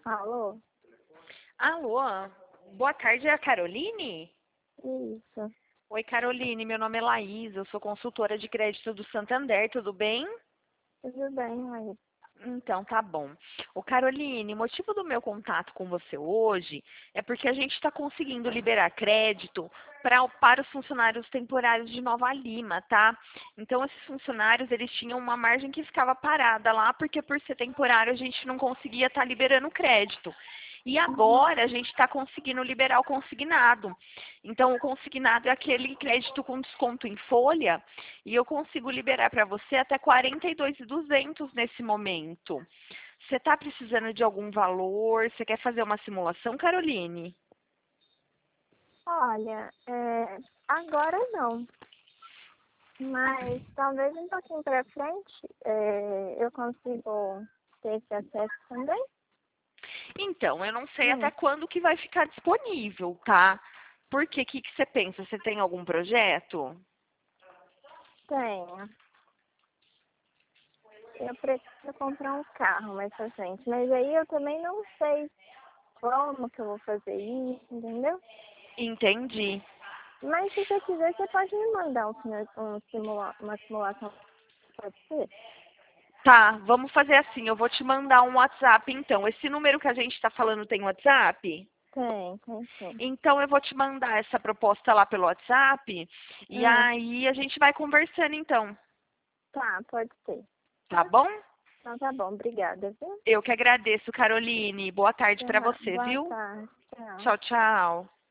Alô? Alô, boa tarde, é a Caroline? Isso. Oi, Caroline, meu nome é Laís, eu sou consultora de crédito do Santander, tudo bem? Tudo bem, Laís? Então, tá bom. Ô, Caroline, o motivo do meu contato com você hoje é porque a gente está conseguindo liberar crédito para os funcionários temporários de Nova Lima, tá? Então, esses funcionários, eles tinham uma margem que ficava parada lá, porque por ser temporário a gente não conseguia estar liberando crédito. E agora a gente está conseguindo liberar o consignado. Então, o consignado é aquele crédito com desconto em folha e eu consigo liberar para você até 42.200 nesse momento. Você está precisando de algum valor? Você quer fazer uma simulação, Caroline? Olha, agora não, mas talvez um pouquinho para frente eu consigo ter esse acesso também. Então, eu não sei até Hum, quando que vai ficar disponível, tá? Por quê? O que você pensa? Você tem algum projeto? tenho. Eu preciso comprar um carro mais pra frente, mas aí eu também não sei como que eu vou fazer isso, entendeu? Entendi. Mas se você quiser, você pode me mandar uma simulação, pode ser? Tá, vamos fazer assim. Eu vou te mandar um WhatsApp, então. Esse número que a gente está falando tem WhatsApp? Tem sim. Então eu vou te mandar essa proposta lá pelo WhatsApp e Hum, aí a gente vai conversando então, tá, pode ser. tá bom? Então tá bom, obrigada, viu? Eu que agradeço, Caroline. Boa tarde para Tá, você, boa viu? tarde, tchau. Tchau, tchau.